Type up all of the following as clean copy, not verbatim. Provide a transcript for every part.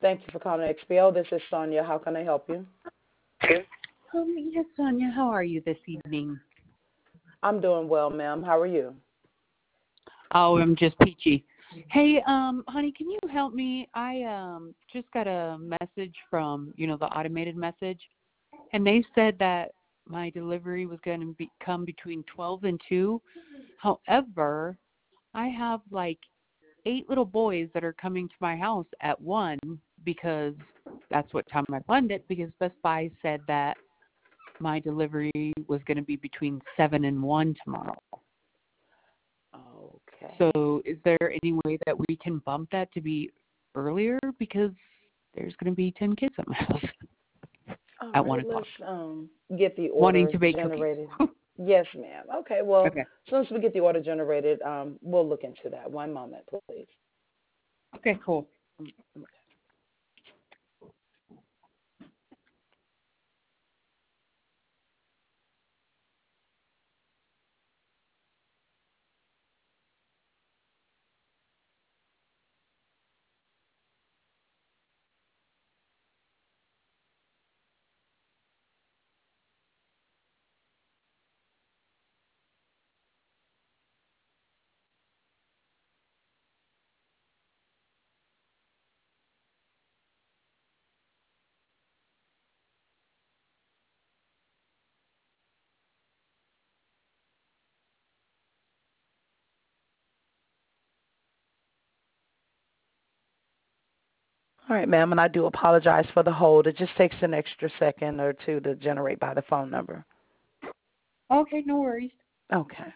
Thank you for calling XPO. This is Sonia. How can I help you? Yes, Sonia, how are you this evening? I'm doing well, ma'am. How are you? Oh, I'm just peachy. Hey, honey, can you help me? I just got a message from, the automated message, and they said that my delivery was going to come between 12 and 2. However, I have like 8 little boys that are coming to my house at 1 because that's what time I planned it, because Best Buy said that my delivery was going to be between 7 and 1 tomorrow. Okay. So is there any way that we can bump that to be earlier? Because there's going to be 10 kids at my house All at 1 right. o'clock Let's get the wanting order to bake cookies. generated. Yes, ma'am. Okay. Well, Okay. as soon as we get the order generated, we'll look into that. One moment, please. Okay, cool. All right, ma'am, and I do apologize for the hold. It just takes an extra second or two to generate by the phone number. Okay, no worries. Okay.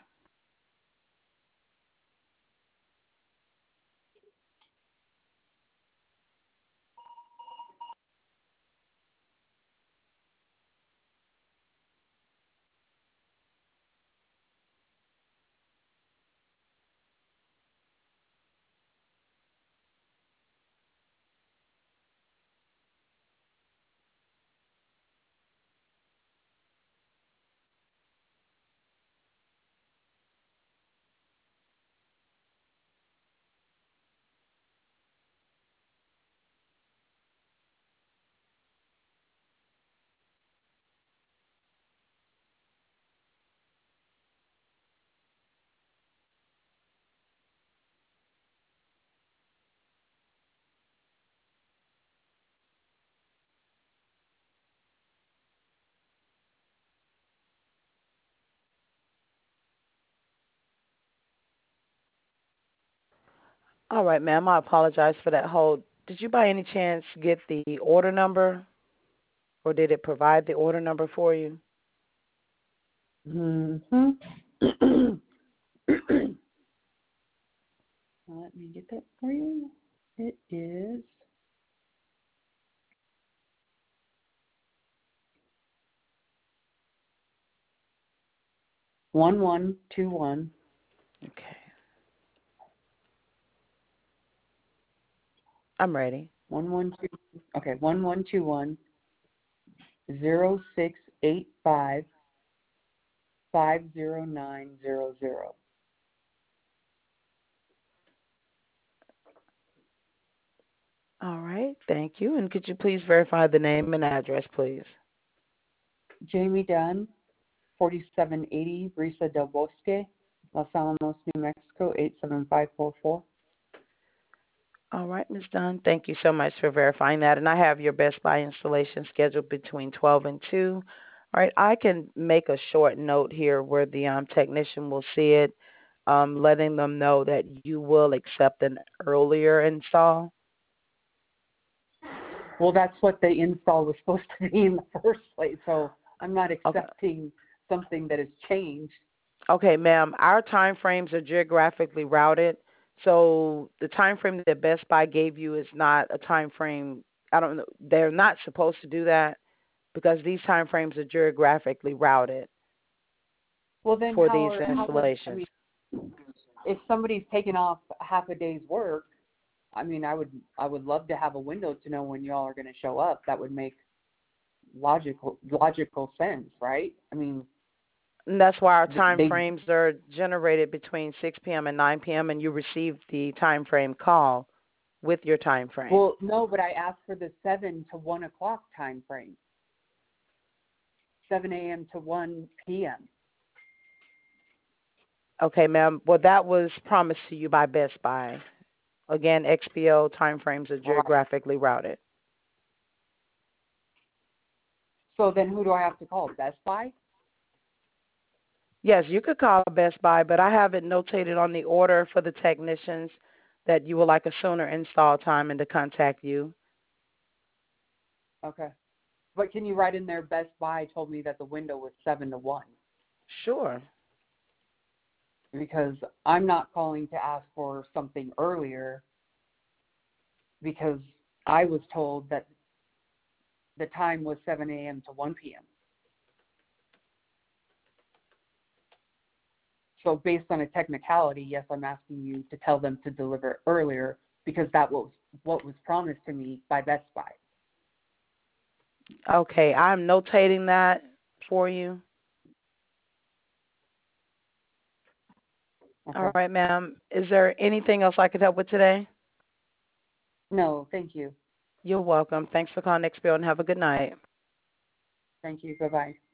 All right, ma'am, I apologize for that hold. Did you by any chance get the order number, or did it provide the order number for you? Mm-hmm. Let me get that for you. It is 1121. Okay. I'm ready. 112. Okay, 1121 0685 50900. All right, thank you. And could you please verify the name and address, please? Jamie Dunn, 4780 Brisa del Bosque, Los Alamos, New Mexico, 87544. All right, Ms. Dunn, thank you so much for verifying that. And I have your Best Buy installation scheduled between 12 and 2. All right, I can make a short note here where the technician will see it, letting them know that you will accept an earlier install. Well, that's what the install was supposed to be in the first place, so I'm not Okay. accepting something that has changed. Okay, ma'am, our time frames are geographically routed. So the time frame that Best Buy gave you is not a time frame. I don't know. They're not supposed to do that because these time frames are geographically routed Well, then for these how would, I installations. mean, if somebody's taken off half a day's work, I mean, I would love to have a window to know when y'all are going to show up. That would make logical sense, right? I mean, And that's why our time they frames are generated between 6 p.m. and 9 p.m. and you receive the time frame call with your time frame. Well, no, but I asked for the 7 to 1 o'clock time frame. 7 a.m. to 1 p.m. Okay, ma'am. Well, that was promised to you by Best Buy. Again, XPO timeframes are Right. geographically routed. So then who do I have to call? Best Buy? Yes, you could call Best Buy, but I have it notated on the order for the technicians that you would like a sooner install time and to contact you. Okay. But can you write in there Best Buy told me that the window was 7 to 1? Sure. Because I'm not calling to ask for something earlier because I was told that the time was 7 a.m. to 1 p.m. So based on a technicality, yes, I'm asking you to tell them to deliver earlier because that was what was promised to me by Best Buy. Okay, I'm notating that for you. Okay. All right, ma'am. Is there anything else I could help with today? No, thank you. You're welcome. Thanks for calling XPO and have a good night. Thank you. Bye-bye.